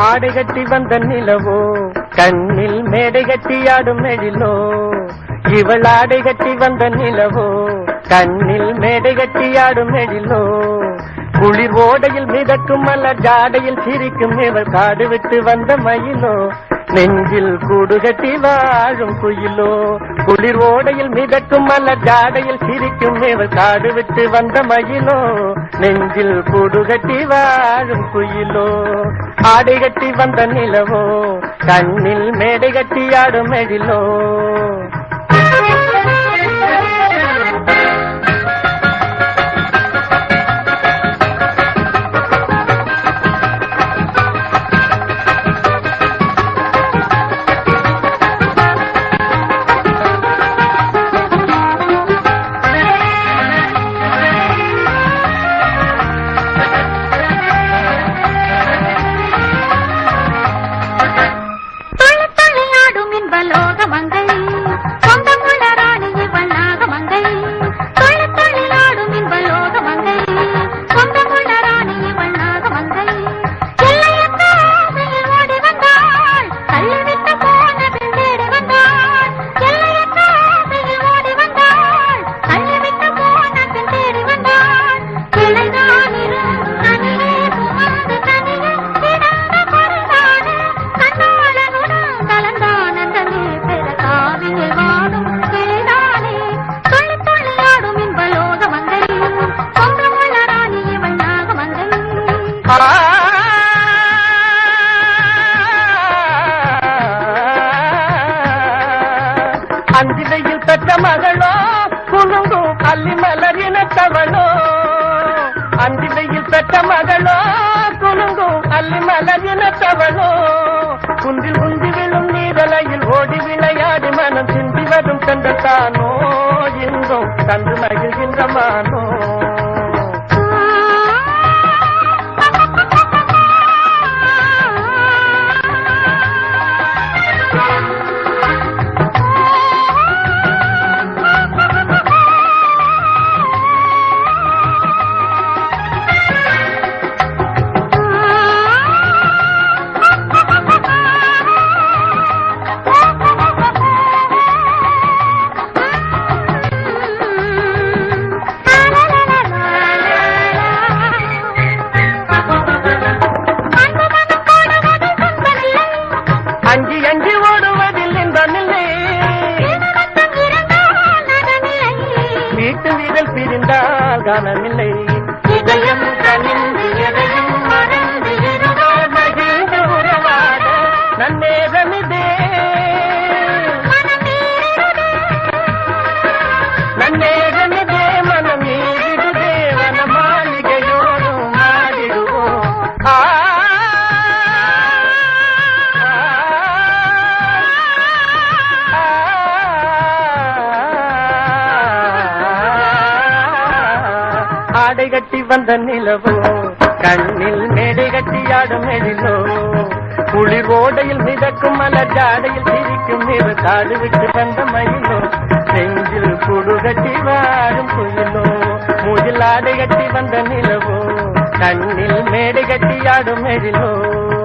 ஆடை கட்டி வந்த நிலவோ கண்ணில் மேடை கட்டி ஆடும் எழிலோ இவள் ஆடை கட்டி வந்த நிலவோ கண்ணில் மேடை கட்டி ஆடும் எழிலோ குளிர் ஓடையில் மிதக்கும் மலர் ஜாடையில் சிரிக்கும் இவள் காடு விட்டு வந்த மயிலோ நெஞ்சில் கூடு கட்டி வாழும் குயிலோ குளிர் ஓடையில் மிதக்கும் மலர் ஜாடையில் சிரிக்கும் இவள் காடு விட்டு வந்த மயிலோ நெஞ்சில் கூடு கட்டி வாழும் குயிலோ ஆடை கட்டி வந்த நிலவோ கண்ணில் மேடை கட்டி ஆடும் எழிலோ அந்திவையில் பெற்ற மகளோ குலுங்கும் அல்லி மலர் இனத்தவளோ அந்திவையில் பெற்ற மகளோ குலுங்கும் அல்லி மலர் இனத்தவளோ குந்தில் குந்தி விழும் நீரலையில் ஓடி விளையாடி மனம் சிந்தி வரும் கண்டத்தானோ இங்கும் தந்து மகிழ்கின்ற மானோ அஞ்சி அஞ்சி ஓடுவதில் இன்பமில்லை வீட்டு வீரல் பிரிந்தால் காணமில்லை இதயம் கனிந்து எதையும் மறந்து இருவர் மகிழ்ந்து உறவாட நன்னேரமிதே நன்னேரமிதே மனம் ஈடுதே வன மாளிகையோடும் மாறிடுவோம் ஆடை கட்டி வந்த நிலவோ கண்ணில் மேடை கட்டி ஆடும் எழிலோ குளிர் ஓடையில் மிதக்கும் மலர் ஜாடையில் சிரிக்கும் இரு காடு விட்டு வந்த மயிலோ நெஞ்சில் கூடு கட்டி வாழும் குயிலோ மூஜில் ஆடை கட்டி வந்த நிலவோ கண்ணில் மேடை கட்டி ஆடும் எழிலோ